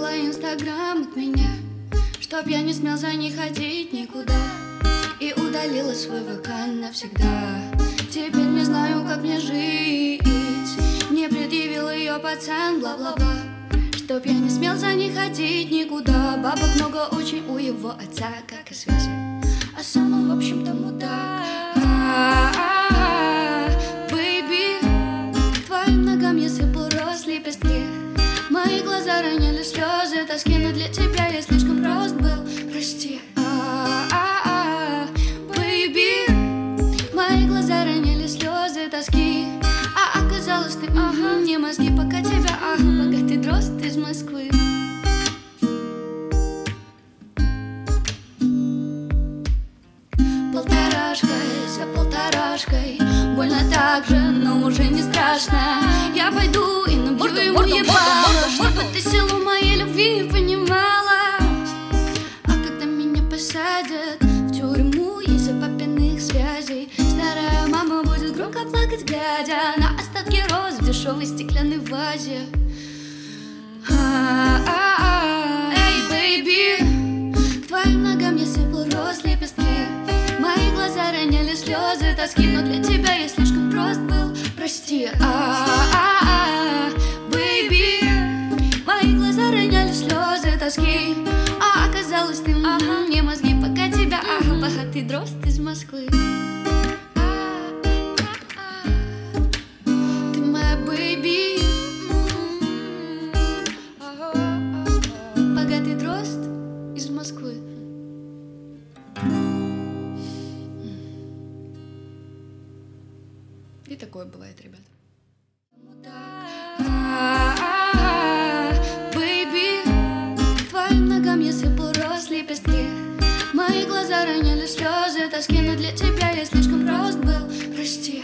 закрыла инстаграм от меня, чтоб я не смел за ней ходить никуда, и удалила свой ВК навсегда. Теперь не знаю, как мне жить. Мне предъявил ее пацан, бла-бла-бла, чтоб я не смел за ней ходить никуда. Бабок много очень у его отца, как и связи, а сам он, в общем-то, мудак. Бэйби, к твоим ногам я сыпал роз лепестки. Мои глаза роняли слезы тоски, но для тебя я слишком прост был, прости. Бэйби, мои глаза роняли слезы тоски, а оказалось ты, мне мозги пока тебя, богатый дрозд из Москвы. Полторашкой за полторашкой, больно так же, но уже не страшно. Я пойду и набью ему ебало, чтобы ты силу моей любви понимала. А когда меня посадят в тюрьму из-за папиных связей, старая мама будет громко плакать, глядя на остатки роз в дешевой стеклянной вазе. Эй, бэйби, к твоим ногам я сыпал роз лепестки. Мои глаза роняли слезы тоски, но для тебя я слишком прост был, прости. Бэйби, мои глаза роняли слезы тоски, а оказалось ты, мне мозги пока тебя, богатый дрозд из Москвы. Ты моя бэйби, богатый дрозд из Москвы. И такое бывает, ребят. Бэйби, к твоим ногам я сыпал роз лепестки. Мои глаза роняли слезы тоски, но для тебя я слишком прост был, прости.